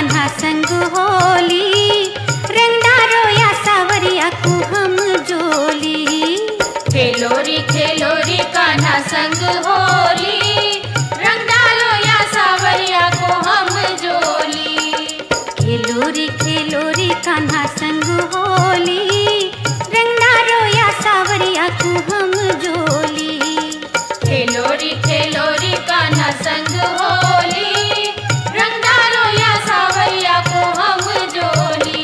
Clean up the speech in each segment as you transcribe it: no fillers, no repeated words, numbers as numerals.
कान्हा संग होली, रंग डारो या सावरिया को हम जोली। खेलोरी खेलोरी कान्हा संग होली, रंग डालो या सावरिया को हम जोली। खेलोरी खेलोरी कान्हा संग होली, रंग डारो या सावरिया को हम जोली। खेलोरी खेलोरी कान्हा संग होली, रंग डालो या सावरिया को हम जोली।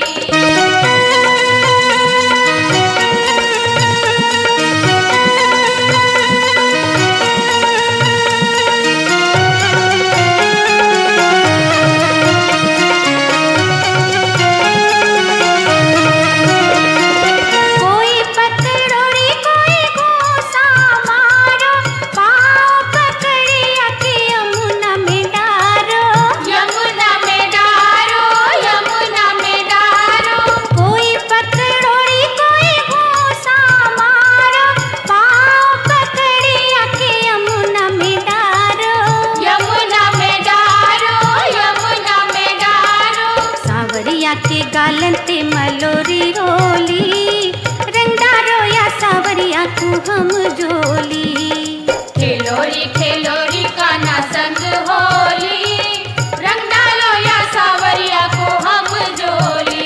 के गालन ते मलोरी रोली, रंग डारो या सावरिया को हम जोली। खेलोरी खेलोरी कान्हा संग होली, रंग डालो या सावरिया को हम जोली।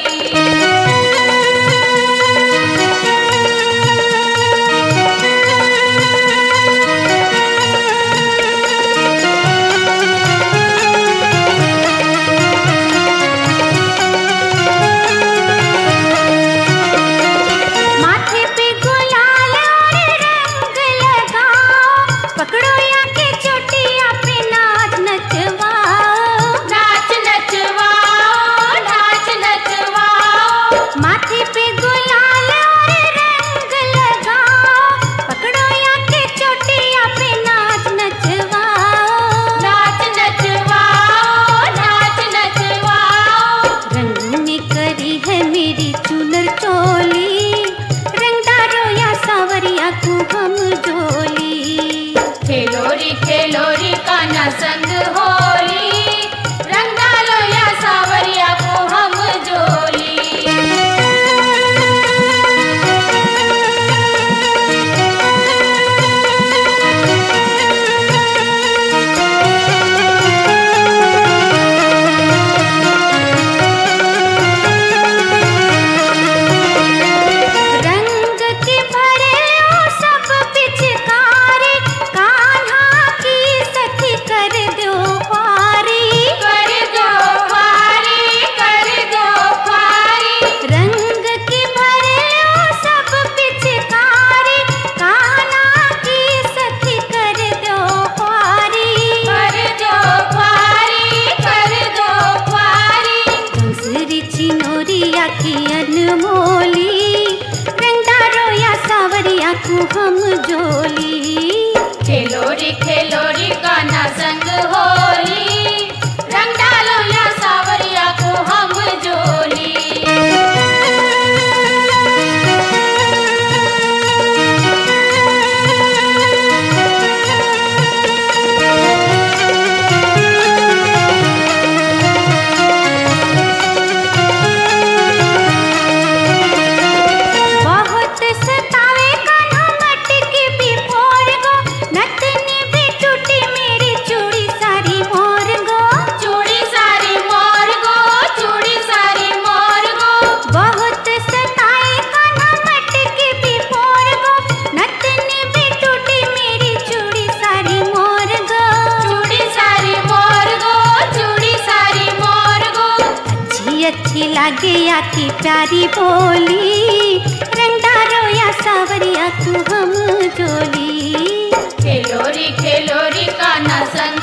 खेलोरी खेलोरी कान्हा संग होली, रंग डालो या सावरिया को हम जोली। हम जोली। खेलोरी खेलोरी कान्हा संग होली, रंग डालो या सावरिया को हम जोली। अच्छी लागे आती प्यारी बोली, रंग डालो या सावरिया को हम जोली। खेलोरी खेलोरी कान्हा संग